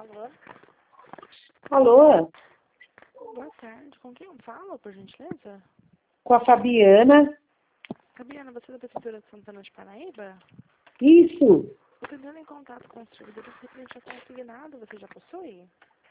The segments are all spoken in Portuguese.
Alô? Alô, Boa tarde. Com quem eu falo, por gentileza? com a Fabiana. Fabiana, você é da Prefeitura de Santana de Paraíba? Isso, Estou tentando em contato com os servidores referente a consignado. Você já possui?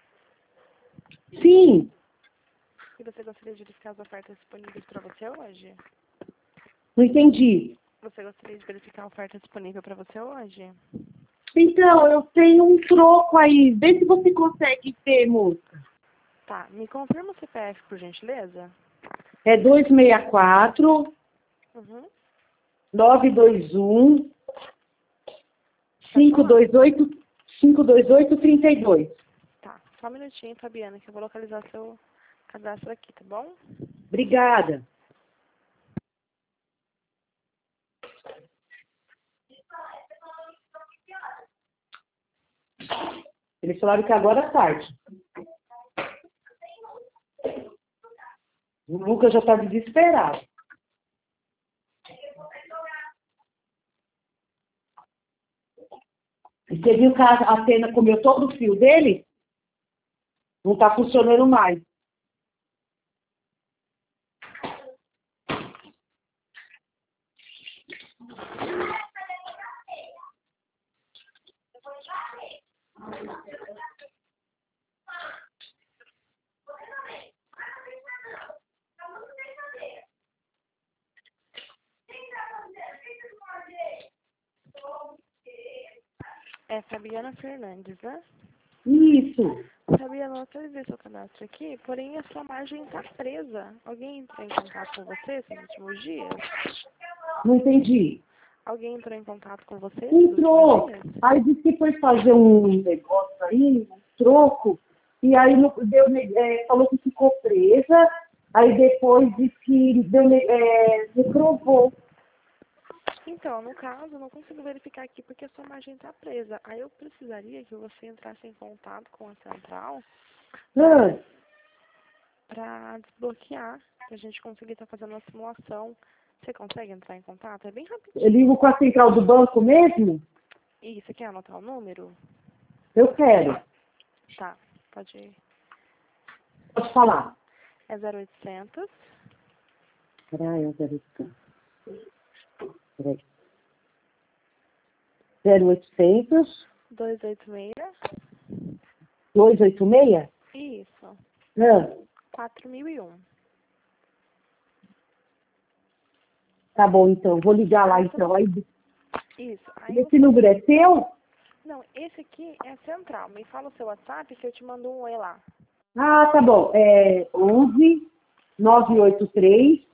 sim. E você gostaria de verificar as ofertas disponíveis para você hoje? Não entendi. Você gostaria de verificar a oferta disponível para você hoje? Então, eu tenho um troco aí. Vê se você consegue ter, moça. Tá, me confirma o CPF, por gentileza? É 264 Uhum. 921 Pode falar. 528 32. Tá, só um minutinho, Fabiana, que eu vou localizar seu cadastro aqui, tá bom? Obrigada. Eles falaram que agora é tarde. O Lucas já está desesperado. E você viu que a antena comeu todo o fio dele? Não está funcionando mais. É Fabiana Fernandes, né? Isso. Fabiana, eu atualizei seu cadastro aqui, porém a sua margem está presa. Alguém entrou em contato com você esses últimos dias? Não entendi. Alguém entrou em contato com você esses últimos Entrou. dias? Aí disse que foi fazer um negócio aí, um troco, e aí falou que ficou presa, aí depois disse que reprovou. Então, no caso, eu não consigo verificar aqui porque a sua margem está presa. Aí eu precisaria que você entrasse em contato com a central Ah, para desbloquear, para a gente conseguir estar fazendo uma simulação. Você consegue entrar em contato? É bem eu rapidinho. ligo com a central do banco mesmo? E você quer anotar o número? Eu quero. Tá, pode ir. Pode falar. É 0800 Peraí, eu quero isso. Peraí. 0800 286. 286? Isso. Ah, 4001. tá bom, então. Vou ligar lá, Aí, então. Aí, isso. Aí esse você... número é seu? Não, esse aqui é a central. Me fala o seu WhatsApp que eu te mando um oi lá. Ah, tá bom. É 11 983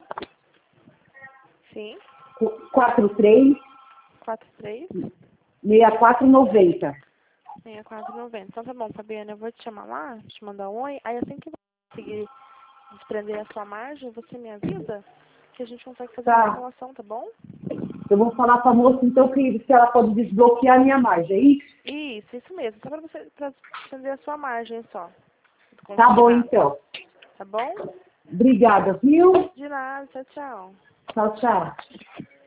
Sim. 43 43 6490. 6490. Então tá bom, Fabiana. Eu vou te chamar lá, te mandar um oi. Aí assim que você conseguir desprender a sua margem, você me avisa que a gente consegue fazer uma Tá. simulação, tá bom? Eu vou falar com a moça, então, que se ela pode desbloquear a minha margem, é isso? Isso mesmo. Só pra você pra desprender a sua margem só. Tá bom, Consignado. então. Tá bom? Obrigada, viu? De nada. Tchau, tchau. Tchau, tchau.